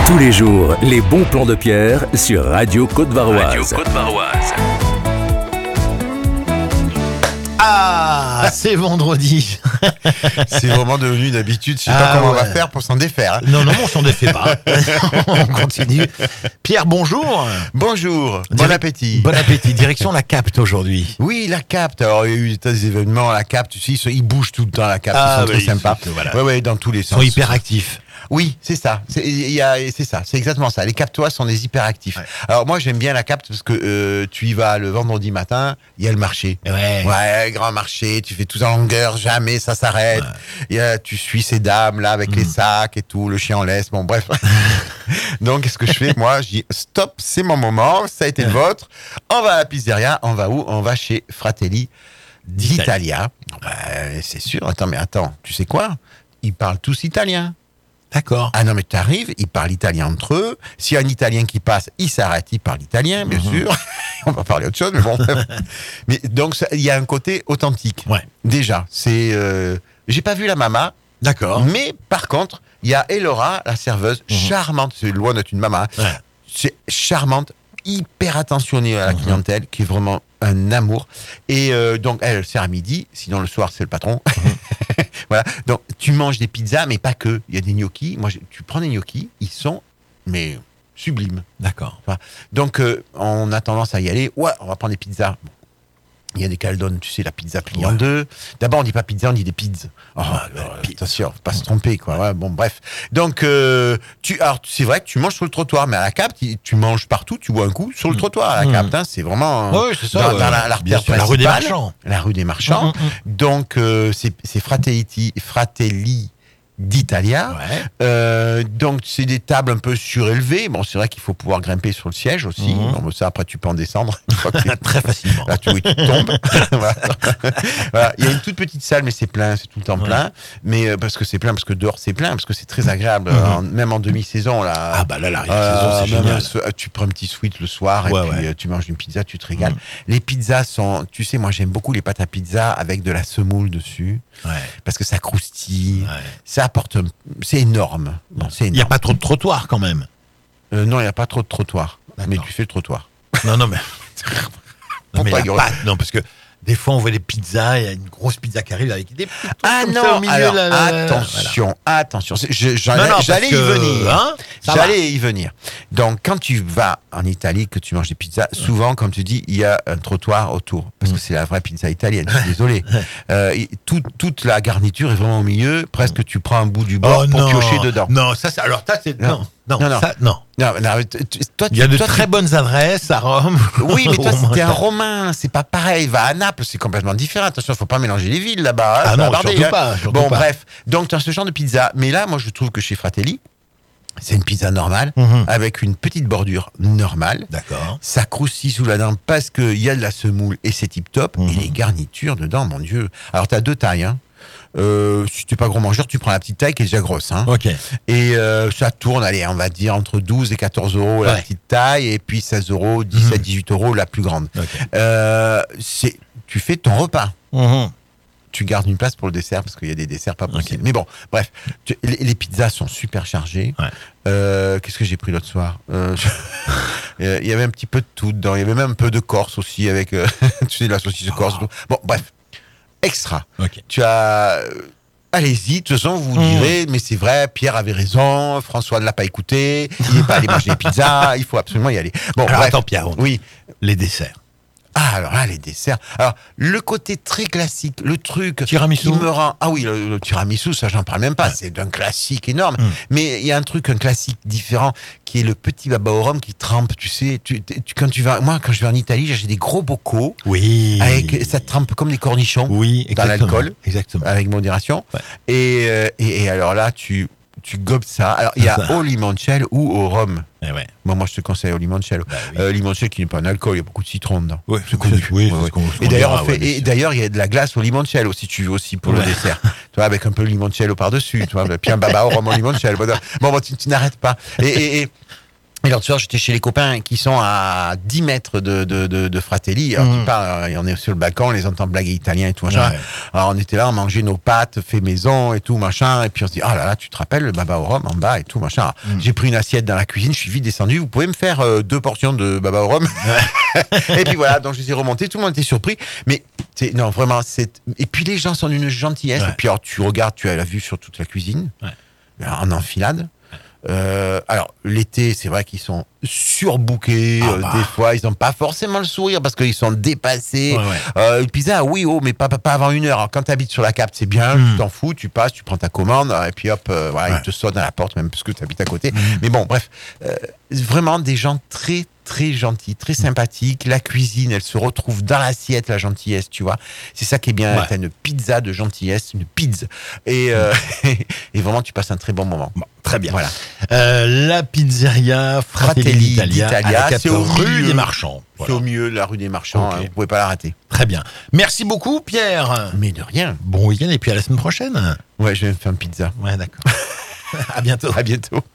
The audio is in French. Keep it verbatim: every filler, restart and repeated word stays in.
Tous les jours, les bons plans de Pierre sur Radio Côte-Varoise. Radio Côte-Varoise. Ah, c'est vendredi. C'est vraiment devenu une habitude. Je sais Ah, pas comment ouais. on va faire pour s'en défaire. hein. Non, non, on s'en défait pas. On continue. Pierre, bonjour. Bonjour, bon Direct- appétit. Bon appétit. Direction la Capte aujourd'hui. Oui, la Capte. Alors, il y a eu des événements à la Capte. Tu sais, ils, sont- ils bougent tout le temps à la Capte. Ah, ils sont oui, très sympas. c'est- voilà. Ouais, ouais, dans tous les Ils sens. sont hyper actifs. Oui, c'est ça. C'est, il y a, c'est ça. C'est exactement ça. Les Captois sont des hyperactifs. Ouais. Alors, moi, j'aime bien la Capte parce que euh, tu y vas le vendredi matin, il y a le marché. Ouais. Ouais, grand marché, tu fais tout en longueur, jamais ça s'arrête. Ouais. Il y a- tu suis ces dames là avec les sacs et tout, le chien en laisse, bon bref. Donc qu'est-ce que je fais? Moi, je dis stop, c'est mon moment, ça a été le vôtre. On va à la pizzeria, on va où? On va chez Fratelli d'Italia. Ouais, c'est sûr, attends, mais attends, tu sais quoi? Ils parlent tous italien. D'accord. Ah non, mais tu arrives, ils parlent italien entre eux. S'il y a un Italien qui passe, il s'arrête, il parle italien, bien sûr. On va parler autre chose, mais bon. mais donc, ça- il y a un côté authentique. Ouais. Déjà, c'est. Euh, j'ai pas vu la mama, D'accord. mais par contre, il y a Elora, la serveuse, charmante. C'est loin d'être une mama. hein. Ouais. C'est charmante, hyper attentionnée à la clientèle, qui est vraiment un amour. Et euh, donc, elle, elle sert à midi. Sinon, le soir, c'est le patron. Voilà. Donc, tu manges des pizzas, mais pas que. Il y a des gnocchis. Moi, j'ai- tu prends des gnocchis, ils sont, mais sublimes. D'accord. Voilà. Donc, euh, on a tendance à y aller. Ouais, on va prendre des pizzas. Bon. Il y a des cas, elles donnent, tu sais, la pizza pliée en Ouais. deux. D'abord, on dit pas pizza, on dit des pizzas. Oh, Ouais, alors, ouais, pizza. attention, faut pas se tromper, quoi. Ouais, bon, bref. Donc, euh, tu, alors, c'est vrai que tu manges sur le trottoir, mais à la Capte, tu- tu manges partout, tu bois un coup sur le trottoir à la Mm. Capte. Hein, c'est vraiment Ouais, c'est ça, dans, ouais. dans la, l'artère Bien sûr, la rue des principale, Marchands. La rue des Marchands. Mm, mm, Donc, euh, c'est, c'est Fratelli, Fratelli d'Italia. Ouais. Euh, donc c'est des tables un peu surélevées. Bon, c'est vrai qu'il faut pouvoir grimper sur le siège aussi. Mhm. Bon, mais ça après tu peux en descendre. Une fois que t'es- Très facilement. Là, tu, oui, tu tombes. Voilà. Voilà. Il y a une toute petite salle, mais c'est plein, c'est tout le temps Ouais. plein. Mais euh, parce que c'est plein, parce que dehors c'est plein, parce que c'est très agréable, Mhm. en- même en demi-saison là. Ah bah là, la Euh, saison, c'est même génial. ce- tu prends un petit sweat le soir Ouais, et puis ouais. euh, tu manges une pizza, tu te régales. Mhm. Les pizzas sont, tu sais, moi j'aime beaucoup les pâtes à pizza avec de la semoule dessus Ouais. parce que ça croustille, Ouais. ça apporte, un- c'est énorme. Bon, c'est Il n'y a énorme. pas trop de trottoir quand même. Euh, non, il n'y a pas trop de trottoir. D'accord. Mais tu fais le trottoir. Non, non, mais. non, mais Pour la ta gueule. pâte, non, parce que des fois, on voit des pizzas, il y a une grosse pizza qui arrive avec des petits trucs Ah comme non, ça au milieu. alors, là, là, là. attention, attention. C'est- je- j'en- Non, non, parce J'allais y que, venir. hein, ça J'allais y venir. Donc, quand tu vas en Italie, que tu manges des pizzas, souvent, comme tu dis, il y a un trottoir autour. Parce que c'est la vraie pizza italienne. Je suis désolé. Euh, et tout- toute la garniture est vraiment au milieu. Presque, tu prends un bout du bord Oh pour non, piocher dedans. Non, ça, c'est. Alors, ça, c'est. Non. Non, non, Non, non. ça, non. Non, non, t- t- toi, Il y a tu- de toi, très tu- bonnes adresses à Rome. Oui, mais toi, Au c'était un moins. Romain, c'est pas pareil. Va à Naples, c'est complètement différent. Attention, faut pas mélanger les villes là-bas. hein, Ah ça non, va barder, surtout hein. pas, surtout Bon, pas. bref. Donc, tu as ce genre de pizza. Mais là, moi, je trouve que chez Fratelli, c'est une pizza normale, Mhm. avec une petite bordure normale. D'accord. Ça croustille sous la dent parce qu'il y a de la semoule et c'est tip top. Mhm. Et les garnitures dedans, mon Dieu. Alors, tu as deux tailles. Hein. Euh, si tu n'es pas gros mangeur, tu prends la petite taille qui est déjà grosse. Hein. Ok. Et euh, ça tourne, allez, on va dire entre douze et quatorze euros la Ouais. petite taille, et puis seize euros, dix-sept, dix-huit euros la plus grande. Ok. Euh, c'est, tu fais ton repas. Mhm. Tu gardes une place pour le dessert parce qu'il y a des desserts pas possibles. Mais bon, bref, tu- les, les pizzas sont super chargées. Ouais. Euh, qu'est-ce que j'ai pris l'autre soir Euh, je- Euh, Il y avait un petit peu de tout dedans. Il y avait même un peu de Corse aussi avec, euh, tu sais, de la saucisse de Corse. et tout. Bon, bref, extra. Ok. Tu as. euh, Allez-y, de toute façon, vous vous Mmh. direz, mais c'est vrai, Pierre avait raison, François ne l'a pas écouté, il n'est pas allé manger des pizzas, il faut absolument y aller. Bon, Alors, bref. attends, Pierre, on- Oui. les desserts. Ah, alors là, les desserts. Alors, le côté très classique, le truc Tiramisu. qui me rend... Ah oui, le, le tiramisu, ça, j'en parle même pas. C'est d'un classique énorme. Mm. Mais il y a un truc, un classique différent, qui est le petit baba au rhum qui trempe, tu sais. Tu, tu- quand tu vas... Moi, quand je vais en Italie, j'ai des gros bocaux, Oui. avec, ça trempe comme des cornichons, Oui, dans exactement. l'alcool. Exactement. avec modération. Ouais. Et, euh, et, et alors là, tu, tu gobes ça. Alors, il y a Ça. au limoncello ou au rhum. Eh ouais. Bon, moi, je te conseille au limoncello. Bah oui. Euh, limoncello qui n'est pas un alcool, il y a beaucoup de citron dedans. Ouais, c'est connu. oui, Ouais, c'est ouais. ce qu'on- ce qu'on Et d'ailleurs, dira, on fait, ouais, bien et sûr. d'ailleurs, il y a de la glace au limoncello si tu veux aussi pour Ouais. le dessert. Tu vois, avec un peu de limoncello par-dessus, tu vois, puis un baba au rhum au limoncello. Bon, bon, tu, tu n'arrêtes pas. Et, et, et Et l'autre soir, j'étais chez les copains qui sont à dix mètres de, de, de, de Fratelli. Alors, Mmh. tu parles, et on est sur le balcon, on les entend blaguer italien et tout, machin. Ouais. Alors, on était là, on mangeait nos pâtes, fait maison et tout, machin. Et puis, on se dit, ah là là, tu te rappelles le baba au rhum en bas et tout, machin. Alors, Mmh. j'ai pris une assiette dans la cuisine, je suis vite descendu. Vous pouvez me faire euh, deux portions de baba au rhum? Et puis voilà, donc je les ai remontés, tout le monde était surpris. Mais, c'est, non, vraiment, c'est. Et puis, les gens sont d'une gentillesse. Ouais. Et puis, alors, tu regardes, tu as la vue sur toute la cuisine, Ouais. en enfilade. Euh, alors l'été, c'est vrai qu'ils sont surbookés. Ah euh, bah. des fois, ils n'ont pas forcément le sourire parce qu'ils sont dépassés. Ouais, ouais. Euh, une pizza, oui, oh, mais pas, pas, pas avant une heure. Alors, quand tu habites sur la Capte, c'est bien. Mm. Tu t'en fous, tu passes, tu prends ta commande et puis hop, euh, voilà, Ouais. ils te sonnent à la porte même parce que tu habites à côté. Mm. Mais bon, bref, euh, vraiment des gens très très gentils, très sympathiques. La cuisine, elle se retrouve dans l'assiette, la gentillesse, tu vois. C'est ça qui est bien. Ouais. T'as une pizza de gentillesse, une pizza, et euh, et vraiment, tu passes un très bon moment. Bon, très bien. Voilà. Euh, la pizzeria Fratelli Fratelli d'Italia, d'Italia, à la c'est Capte au rue milieu. des Marchands. C'est Voilà. au milieu de la rue des Marchands, Ok. hein, vous pouvez pas la rater. Très bien. Merci beaucoup, Pierre. Mais de rien. Bon week-end et puis à la semaine prochaine. Ouais, je vais me faire une pizza. Ouais, d'accord. À bientôt. À bientôt.